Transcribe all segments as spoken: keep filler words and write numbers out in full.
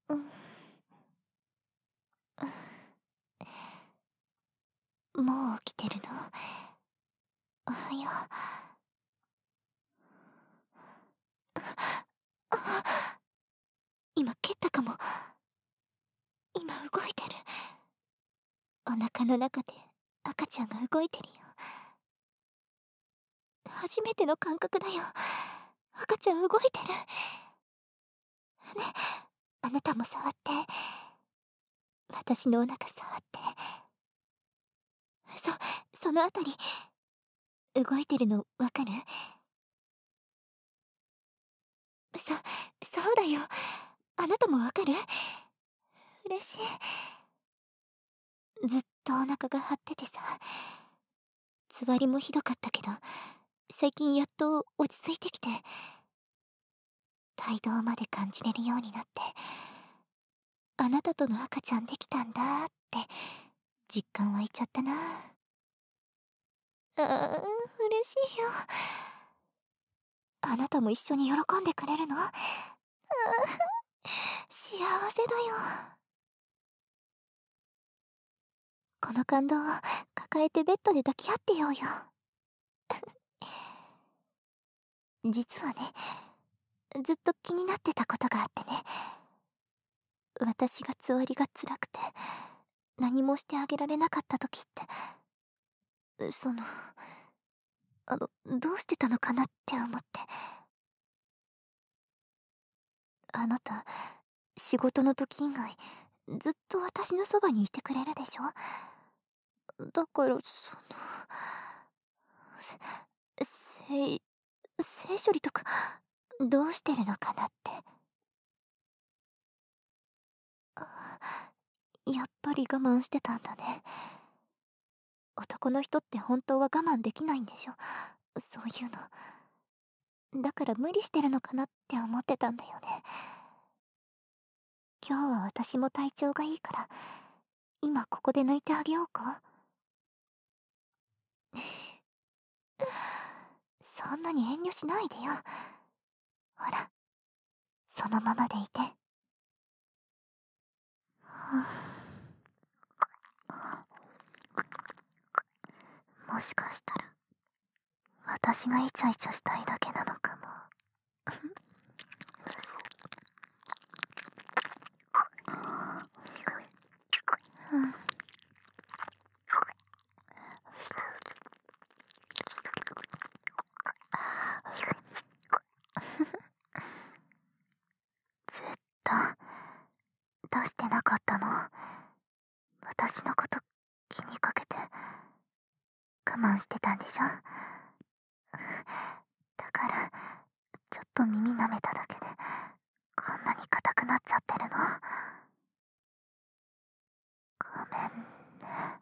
うん、もう起きてるの？おはよう。今蹴ったかも。今動いてる。お腹の中で赤ちゃんが動いてるよ。初めての感覚だよ。赤ちゃん動いてる。ね、あなたも触って。私のお腹触って。そ、そのあたり、動いてるのわかる？そ、そうだよ。あなたもわかる？嬉しい。ずっとお腹が張っててさ。つわりもひどかったけど、最近やっと落ち着いてきて、胎動まで感じれるようになって、あなたとの赤ちゃんできたんだって実感湧いちゃったな。あー、嬉しいよ。あなたも一緒に喜んでくれるの？あー、幸せだよ。この感動を抱えてベッドで抱き合ってようよ。実はね、ずっと気になってたことがあってね。私がつわりが辛くて何もしてあげられなかった時って、そのあのどうしてたのかなって思って。あなた仕事の時以外ずっと私のそばにいてくれるでしょ。だからそのせ性処理とかどうしてるのかなって。やっぱり我慢してたんだね。男の人って本当は我慢できないんでしょ、そういうの。だから無理してるのかなって思ってたんだよね。今日は私も体調がいいから今ここで抜いてあげようか。そんなに遠慮しないでよ。ほら、そのままでいて。もしかしたら私がイチャイチャしたいだけなのかも。うん、ずっと出してなかったの？私のこと気にかけて我慢してたんでしょ。だからちょっと耳舐めただけでこんなに硬くなっちゃってるの？ごめんね。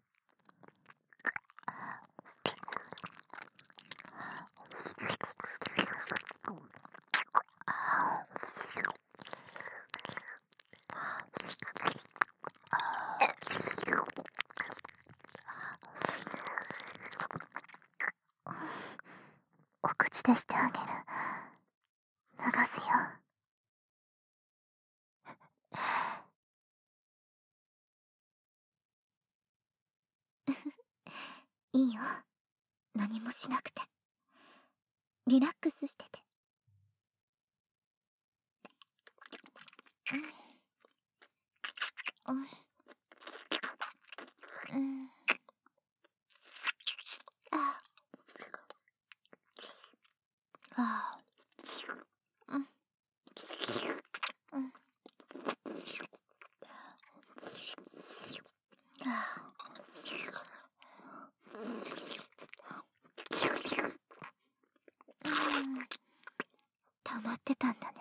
お口でしてあげる。流すよ。いいよ、何もしなくて。リラックスしてて。うん、うん、うん、ああ、うん、うん、ああ、うん、溜まってたんだね。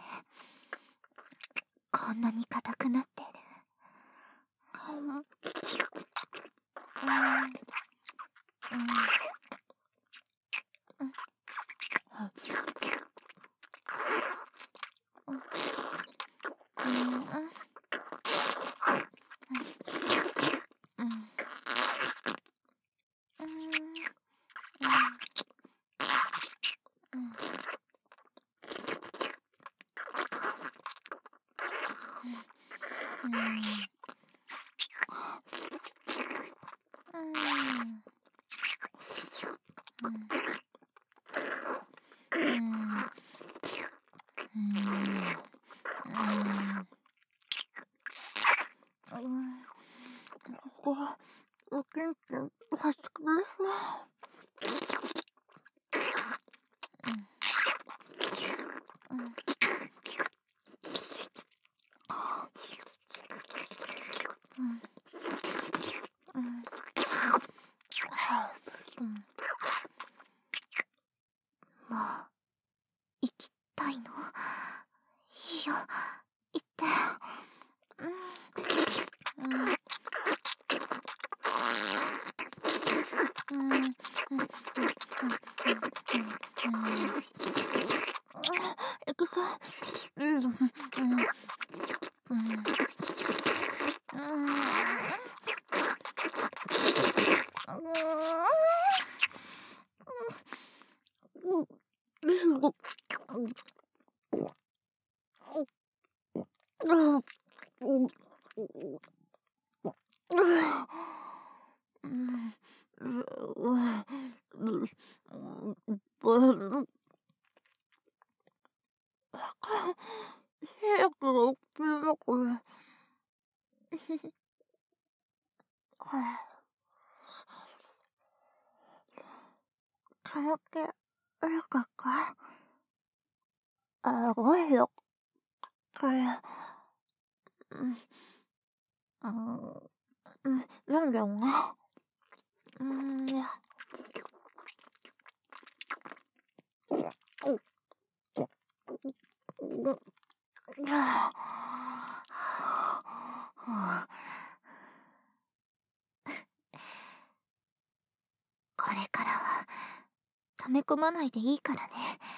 こんなに硬くなってる。うん、うん、うん、 ンチンが好きですね。うんうんうんうんうんもう行きたいの？いいよ、行って。うんうんうんうんうん行くか。うんうんうんうん早く起きなこれ。髪の毛、よかっか？あごいよ。これ。うん。うん。なんだよね。うん。これからは溜め込まないでいいからね。